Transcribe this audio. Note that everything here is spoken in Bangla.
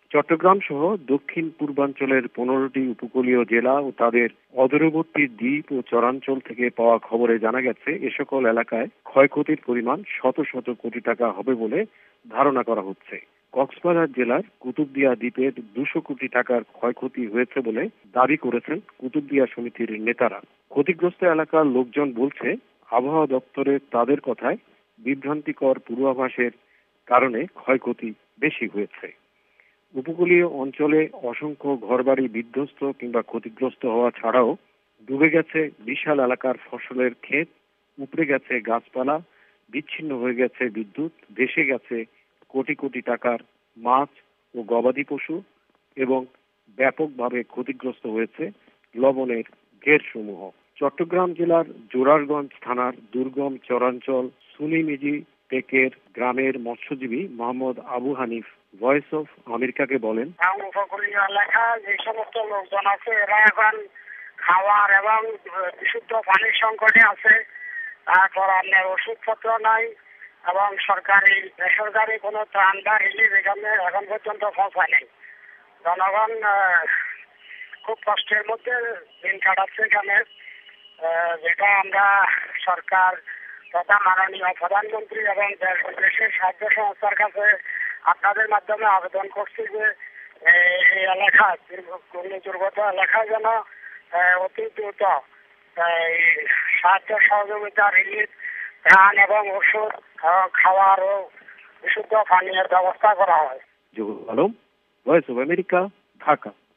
চট্টগ্রাম সহ দক্ষিণ পূর্বাঞ্চলের 15টি উপকূলীয় জেলা ও তাদের অদূরবর্তী দ্বীপ ও চরাঞ্চল থেকে পাওয়া খবরে জানা গেছে, এ সকল এলাকায় ক্ষয়ক্ষতির পরিমাণ শত শত কোটি টাকা হবে বলে ধারণা করা হচ্ছে। কক্সবাজার জেলার কুতুবদিয়া দ্বীপের 200 কোটি টাকার ক্ষয়ক্ষতি হয়েছে বলে দাবি করেছেন কুতুবদিয়া সমিতির নেতারা। ক্ষতিগ্রস্ত এলাকার লোকজন বলছে, আবহাওয়া দপ্তরের তাদের কথায় বিভ্রান্তিকর পূর্বাভাসের কারণে ক্ষয়ক্ষতি বেশি হয়েছে। উপকূলীয় অঞ্চলে অসংখ্য ঘরবাড়ি বিধ্বস্ত কিংবা ক্ষতিগ্রস্ত হওয়া ছাড়াও ডুবে গেছে বিশাল এলাকার ফসলের ক্ষেত, উপড়ে গেছে গাছপালা, বিচ্ছিন্ন হয়ে গেছে বিদ্যুৎ, ভেসে গেছে কোটি কোটি টাকার মাছ ও গবাদি পশু এবং ব্যাপকভাবে ক্ষতিগ্রস্ত হয়েছে লবণের ঘেরসমূহ। চট্টগ্রাম জেলার জোরারগঞ্জ থানার দুর্গম চরাঞ্চল সুনিমিজি টেকের গ্রামের মৎস্যজীবী মোহাম্মদ আবু হানিফ ভয়েস অফ আমেরিকাকে বলেন, উপকূলীয় এলাকা যে সমস্ত লোকজন আছে এরা এখন খাওয়ার এবং বিশুদ্ধ পানির সংকটে আছে। তারপর আপনার ওষুধপত্র নাই এবং সরকারি বেসরকারি কোনো ত্রাণ বা রিলিফ এখানে এখন পর্যন্ত পৌঁছায় নেই। জনগণ খুব কষ্টের মধ্যে দিন কাটাচ্ছে এখানে, যেটা আমরা সরকার তথা মাননীয় প্রধানমন্ত্রী এবং দেশের সাহায্য সংস্থার কাছে আপনাদের মাধ্যমে আবেদন করছি যে এই এলাকা দুর্গত এলাকা যেন অতি দ্রুত সাহায্য সহযোগিতা, রিলিফ, ত্রাণ এবং ওষুধ, খাওয়ার ও বিশুদ্ধ পানীয়ের ব্যবস্থা করা হয়। Zahurul Alam, voice of America, Dhaka.